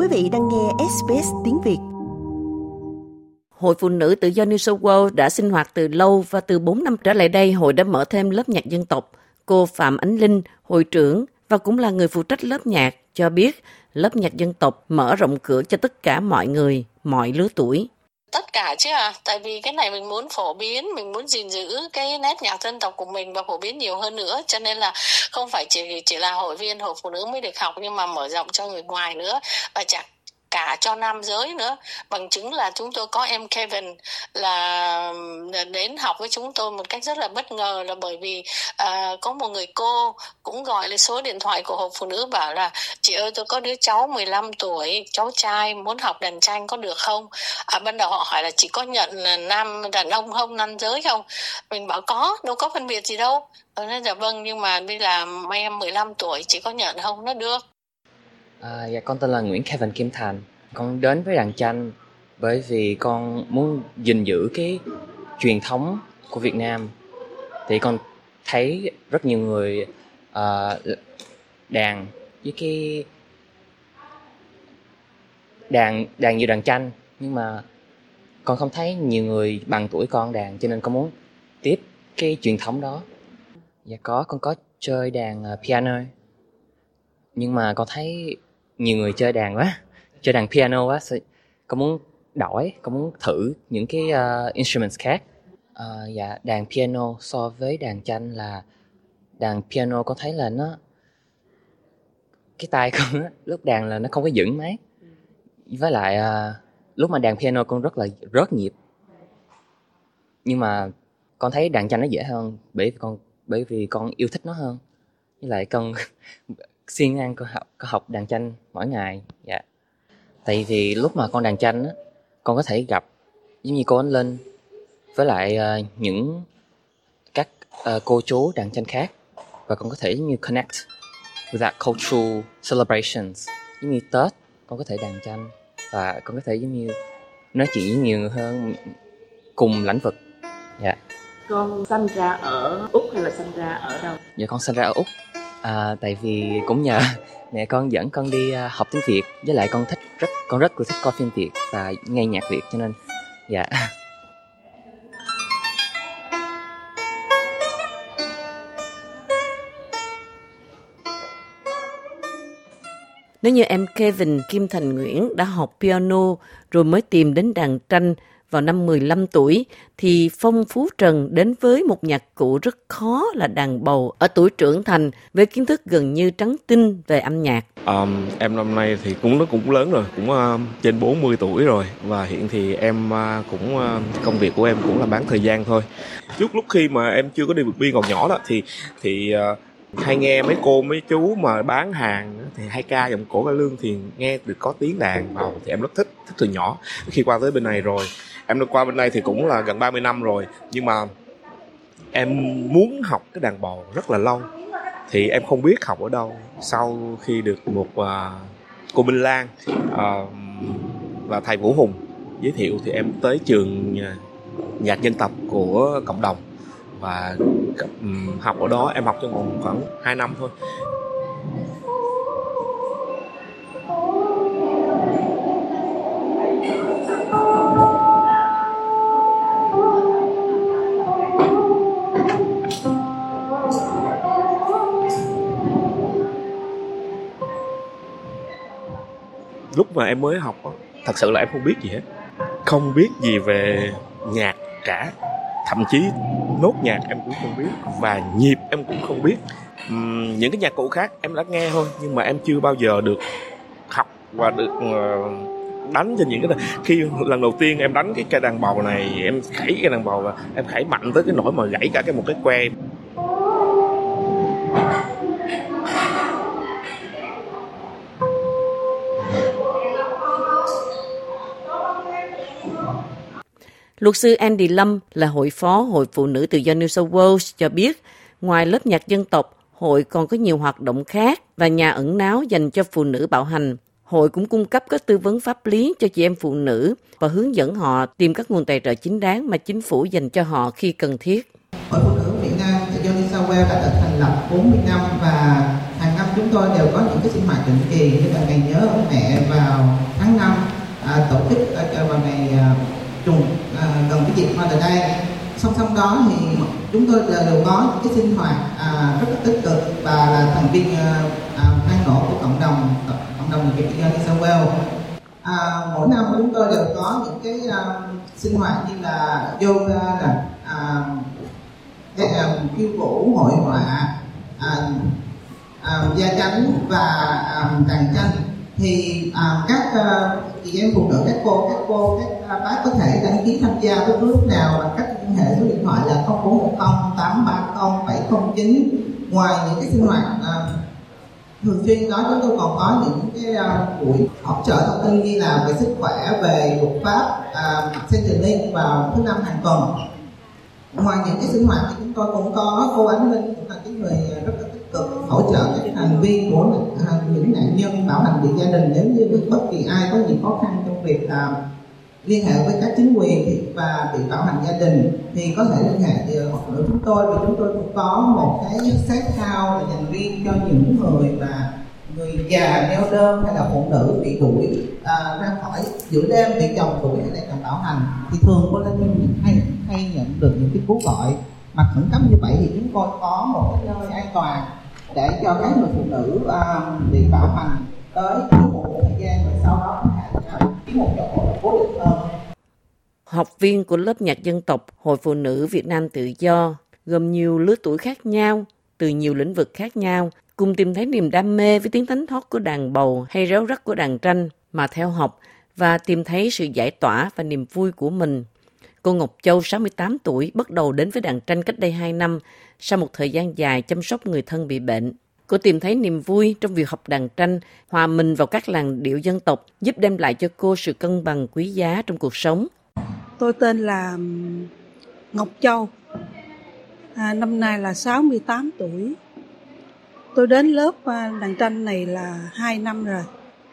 vị đang nghe SBS tiếng Việt. Hội Phụ nữ Tự do New South Wales đã sinh hoạt từ lâu và từ 4 năm trở lại đây, hội đã mở thêm lớp nhạc dân tộc. Cô Phạm Ánh Linh, hội trưởng và cũng là người phụ trách lớp nhạc, cho biết lớp nhạc dân tộc mở rộng cửa cho tất cả mọi người, mọi lứa tuổi. Tất cả chứ tại vì cái này mình muốn phổ biến, mình muốn gìn giữ cái nét nhạc dân tộc của mình và phổ biến nhiều hơn nữa, cho nên là không phải chỉ là hội viên hội phụ nữ mới được học, nhưng mà mở rộng cho người ngoài nữa và cả cho nam giới nữa. Bằng chứng là chúng tôi có em Kevin là đến học với chúng tôi một cách rất là bất ngờ, là bởi vì có một người cô cũng gọi lên số điện thoại của hội phụ nữ bảo là: chị ơi, tôi có đứa cháu 15 tuổi, cháu trai muốn học đàn tranh có được không? Ban đầu họ hỏi là chỉ có nhận là đàn ông không, nam giới không? Mình bảo có, đâu có phân biệt gì đâu. Nên dạ vâng, nhưng mà đi làm em 15 tuổi, chỉ có nhận không? Nó được. Dạ, con tên là Nguyễn Kevin Kim Thành. Con đến với đàn tranh bởi vì con muốn gìn giữ cái truyền thống của Việt Nam. Thì con thấy rất nhiều người đàn với cái đàn như đàn tranh, nhưng mà con không thấy nhiều người bằng tuổi con đàn, cho nên con muốn tiếp cái truyền thống đó. Dạ con có chơi đàn piano, nhưng mà con thấy nhiều người chơi đàn piano quá, con muốn đổi, con muốn thử những cái instruments khác. Dạ, đàn piano so với đàn tranh là đàn piano con thấy là cái tay con lúc đàn là nó không có vững mấy, với lại lúc mà đàn piano con rất là rớt nhịp, nhưng mà con thấy đàn tranh nó dễ hơn bởi vì con yêu thích nó hơn, với lại con siêng năng con học đàn tranh mỗi ngày. Dạ. Tại vì lúc mà con đàn tranh á, con có thể gặp giống như cô Ánh Linh với lại các cô chú đàn tranh khác, và con có thể giống như connect with that cultural celebrations. Giống như Tết con có thể đàn tranh và con có thể giống như nói chuyện với nhiều người hơn cùng lĩnh vực. Dạ. Con sinh ra ở Úc hay là sinh ra ở đâu? Dạ, con sinh ra ở Úc. Tại vì cũng nhờ mẹ con dẫn con đi học tiếng Việt, với lại con rất là thích coi phim Việt và nghe nhạc Việt, cho nên dạ. Nếu như em Kevin Kim Thành Nguyễn đã học piano rồi mới tìm đến đàn tranh vào năm 15 tuổi, thì Phong Phú Trần đến với một nhạc cụ rất khó là đàn bầu ở tuổi trưởng thành với kiến thức gần như trắng tinh về âm nhạc. Em năm nay thì nó cũng lớn rồi, cũng trên 40 tuổi rồi, và hiện thì em công việc của em cũng là bán thời gian thôi. Lúc khi mà em chưa có đi vượt biên còn nhỏ đó thì hay nghe mấy cô mấy chú mà bán hàng thì hay ca giọng cổ cải lương, thì nghe được có tiếng đàn bầu thì em rất thích từ nhỏ. Khi qua tới bên này rồi, em được qua bên đây thì cũng là gần 30 năm rồi, nhưng mà em muốn học cái đàn bầu rất là lâu, thì em không biết học ở đâu. Sau khi được một cô Minh Lan và thầy Vũ Hùng giới thiệu, thì em tới trường nhạc dân tộc của cộng đồng và học ở đó. Em học trong khoảng 2 năm thôi. Lúc mà em mới học, thật sự là em không biết gì hết. Không biết gì về nhạc cả. Thậm chí nốt nhạc em cũng không biết, và nhịp em cũng không biết. Những cái nhạc cụ khác em đã nghe thôi, nhưng mà em chưa bao giờ được học và được đánh trên những cái này. Khi lần đầu tiên em đánh cái cây đàn bầu này, em khẩy cái đàn bầu và em khẩy mạnh tới cái nỗi mà gãy cả một cái que. Luật sư Andy Lâm là hội phó Hội Phụ nữ Tự do New South Wales cho biết, ngoài lớp nhạc dân tộc, hội còn có nhiều hoạt động khác và nhà ẩn náu dành cho phụ nữ bạo hành. Hội cũng cung cấp các tư vấn pháp lý cho chị em phụ nữ và hướng dẫn họ tìm các nguồn tài trợ chính đáng mà chính phủ dành cho họ khi cần thiết. Hội Phụ nữ Việt Nam Tự do New South Wales đã được thành lập 40 năm và hàng năm chúng tôi đều có những cái sinh hoạt định kỳ như là ngày nhớ ơn mẹ vào tháng 5, tổ chức vào ngày gần cái dịp Mother Day. Song song đó thì chúng tôi đều có những cái sinh hoạt rất là tích cực và là thành viên năng nổ của cộng đồng người Việt New South Wales. Mỗi năm chúng tôi đều có những cái sinh hoạt như là yoga, khiêu vũ, hội họa, gia chánh và tràng tranh. Thì các chị em phụ nữ, các bác có thể đăng ký tham gia bất cứ lúc nào bằng cách liên hệ số điện thoại là 0410 830 709. Ngoài những cái sinh hoạt thường xuyên đó, chúng tôi còn có những cái buổi hỗ trợ thông tin như là về sức khỏe, về luật pháp, centering vào thứ 5 hàng tuần. Ngoài những cái sinh hoạt thì chúng tôi cũng có cô Ánh Linh, cũng là cái người rất là tích cực hỗ trợ các thành viên của những nạn nhân bạo hành bị gia đình. Nếu như bất kỳ ai có những khó khăn trong việc liên hệ với các chính quyền và bị bạo hành gia đình thì có thể liên hệ hoặc nữa chúng tôi, vì chúng tôi cũng có một cái safe house dành riêng cho những người già neo đơn hay là phụ nữ bị đuổi ra khỏi giữa đêm, bị chồng đuổi hay là chồng bạo hành, thì thường cô Linh hay nhận được những cái cú gọi mà khẩn cấp như vậy. Thì chúng tôi có một cái nơi an toàn để cho các người phụ nữ bị bạo hành tới một thời gian và sau đó có một chỗ cố định hơn. Học viên của lớp nhạc dân tộc Hội Phụ nữ Việt Nam Tự Do gồm nhiều lứa tuổi khác nhau, từ nhiều lĩnh vực khác nhau, cùng tìm thấy niềm đam mê với tiếng thánh thót của đàn bầu hay réo rắt của đàn tranh mà theo học và tìm thấy sự giải tỏa và niềm vui của mình. Cô Ngọc Châu, 68 tuổi, bắt đầu đến với đàn tranh cách đây 2 năm sau một thời gian dài chăm sóc người thân bị bệnh. Cô tìm thấy niềm vui trong việc học đàn tranh, hòa mình vào các làn điệu dân tộc, giúp đem lại cho cô sự cân bằng quý giá trong cuộc sống. Tôi tên là Ngọc Châu, năm nay là 68 tuổi. Tôi đến lớp đàn tranh này là 2 năm rồi.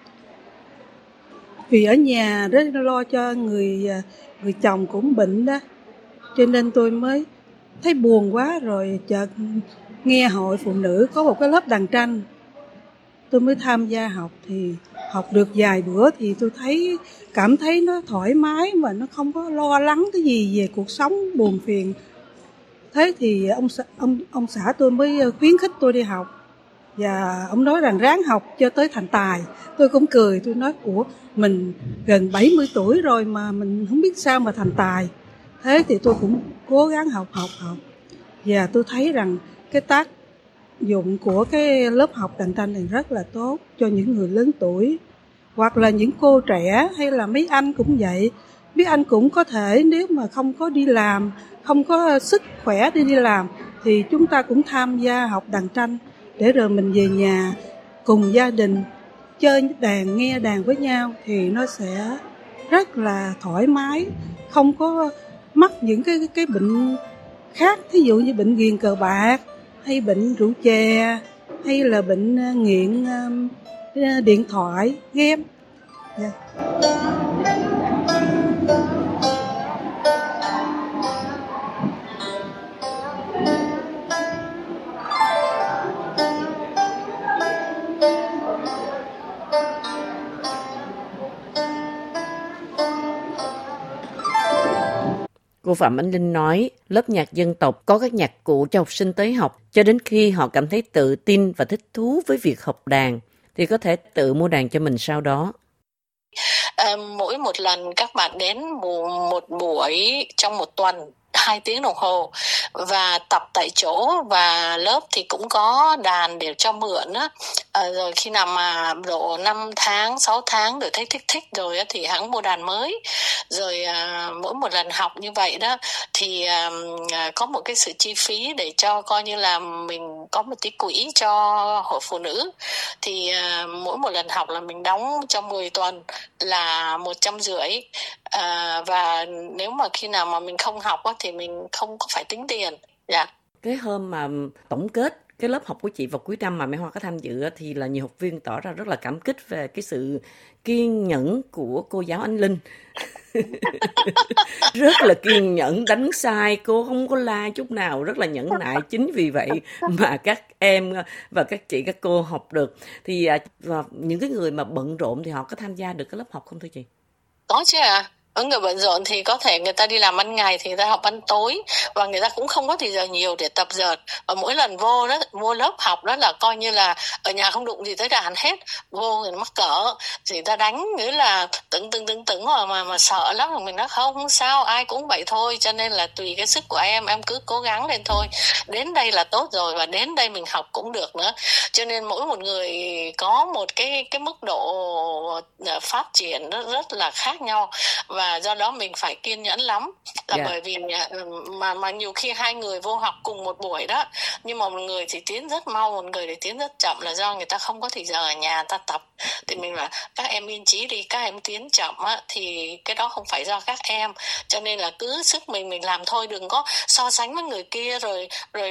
Vì ở nhà rất lo cho người chồng cũng bệnh đó, cho nên tôi mới thấy buồn quá, rồi chợt nghe Hội Phụ Nữ có một cái lớp đàn tranh. Tôi mới tham gia học, thì học được vài bữa thì tôi cảm thấy nó thoải mái mà nó không có lo lắng cái gì về cuộc sống buồn phiền. Thế thì ông xã tôi mới khuyến khích tôi đi học, và ông nói rằng ráng học cho tới thành tài. Tôi cũng cười, tôi nói mình gần 70 tuổi rồi mà mình không biết sao mà thành tài. Thế thì tôi cũng cố gắng học. Và tôi thấy rằng cái tác dụng của cái lớp học đàn tranh này rất là tốt cho những người lớn tuổi, hoặc là những cô trẻ, hay là mấy anh cũng vậy. Mấy anh cũng có thể, nếu mà không có đi làm, không có sức khỏe để đi làm, thì chúng ta cũng tham gia học đàn tranh, để rồi mình về nhà cùng gia đình chơi đàn, nghe đàn với nhau, thì nó sẽ rất là thoải mái, không có mắc những cái bệnh khác, thí dụ như bệnh ghiền cờ bạc, hay bệnh rượu chè, hay là bệnh nghiện điện thoại, game. Yeah. Cô Phạm Ánh Linh nói, lớp nhạc dân tộc có các nhạc cụ cho học sinh tới học, cho đến khi họ cảm thấy tự tin và thích thú với việc học đàn, thì có thể tự mua đàn cho mình sau đó. Mỗi một lần các bạn đến một buổi trong một tuần, 2 tiếng đồng hồ và tập tại chỗ, và lớp thì cũng có đàn để cho mượn á. Rồi khi nào mà độ 5 tháng, 6 tháng rồi thấy thích rồi á, thì hãng mua đàn mới. Rồi mỗi một lần học như vậy đó thì có một cái sự chi phí để cho coi như là mình có một tí quỹ cho Hội Phụ Nữ. Thì mỗi một lần học là mình đóng trong 10 tuần là 150. Và nếu mà khi nào mà mình không học á, thì mình không có phải tính tiền. Yeah. Cái hôm mà tổng kết cái lớp học của chị vào cuối năm mà Mai Hoa có tham dự thì là nhiều học viên tỏ ra rất là cảm kích về cái sự kiên nhẫn của cô giáo Ánh Linh. Rất là kiên nhẫn, đánh sai cô không có la chút nào, rất là nhẫn nại. Chính vì vậy mà các em và các chị, các cô học được. Thì những cái người mà bận rộn thì họ có tham gia được cái lớp học không thưa chị? Có chứ ạ. Người bận rộn thì có thể người ta đi làm ban ngày thì người ta học ban tối, và người ta cũng không có thời giờ nhiều để tập dượt. Và mỗi lần vô lớp học đó là coi như là ở nhà không đụng gì tới đàn hết, vô người mắc cỡ thì người ta đánh, nghĩa là tửng mà sợ lắm. Mình nói không sao, ai cũng vậy thôi, cho nên là tùy cái sức của em cứ cố gắng lên thôi. Đến đây là tốt rồi, và đến đây mình học cũng được nữa. Cho nên mỗi một người có một cái mức độ phát triển rất là khác nhau, và do đó mình phải kiên nhẫn lắm. Bởi vì mà nhiều khi hai người vô học cùng một buổi đó, nhưng mà một người thì tiến rất mau, một người thì tiến rất chậm, là do người ta không có thời giờ ở nhà ta tập. Thì mình bảo các em yên trí đi, các em tiến chậm á, thì cái đó không phải do các em. Cho nên là cứ sức mình làm thôi, đừng có so sánh với người kia rồi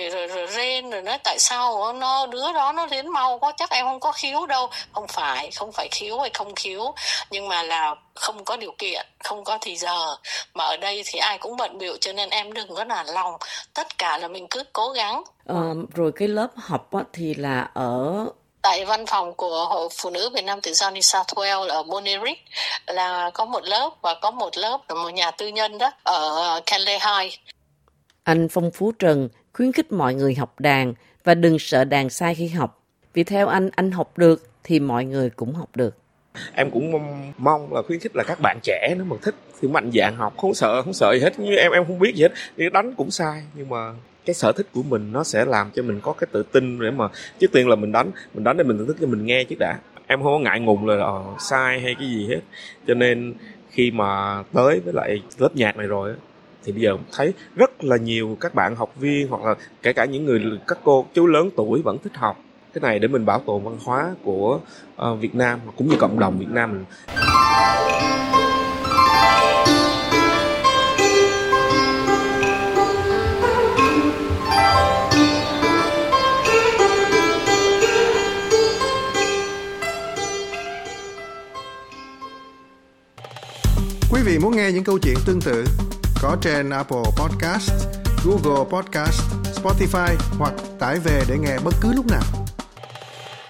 rên rồi nói tại sao đứa đó nó đến mau quá, chắc em không có khiếu đâu. Không phải khiếu hay không khiếu, nhưng mà là không có điều kiện, không có thì giờ. Mà ở đây thì ai cũng bận bịu, cho nên em đừng có nản lòng, tất cả là mình cứ cố gắng. Rồi cái lớp học á, thì là ở tại văn phòng của Hội Phụ Nữ Việt Nam Tự do New South Wales ở Bonnyrigg là có một lớp, và có một lớp ở một nhà tư nhân đó ở Canley High. Anh Phong Phú Trần khuyến khích mọi người học đàn và đừng sợ đàn sai khi học. Vì theo anh học được thì mọi người cũng học được. Em cũng mong là khuyến khích là các bạn trẻ nếu mà thích thì mạnh dạn học, không sợ gì hết. Như em không biết gì hết, đi đánh cũng sai, nhưng mà cái sở thích của mình nó sẽ làm cho mình có cái tự tin để mà trước tiên là mình đánh để mình thưởng thức cho mình nghe trước đã. Em không có ngại ngùng là sai hay cái gì hết. Cho nên khi mà tới với lại lớp nhạc này rồi thì bây giờ thấy rất là nhiều các bạn học viên, hoặc là kể cả những người các cô chú lớn tuổi vẫn thích học cái này để mình bảo tồn văn hóa của Việt Nam cũng như cộng đồng Việt Nam mình. Quý vị muốn nghe những câu chuyện tương tự có trên Apple Podcast, Google Podcast, Spotify hoặc tải về để nghe bất cứ lúc nào.